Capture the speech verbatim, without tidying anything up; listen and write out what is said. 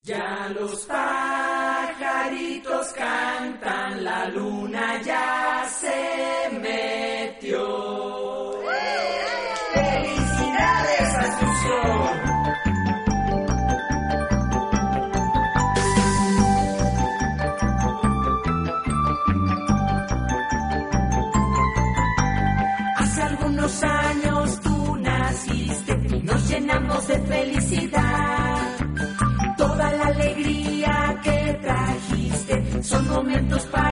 Ya los pajaritos cantan, la luna ya se metió. ¡Felicidades, Asunción! Hace algunos años tú naciste y nos llenamos de felicidad. Toda la alegría que trajiste son momentos para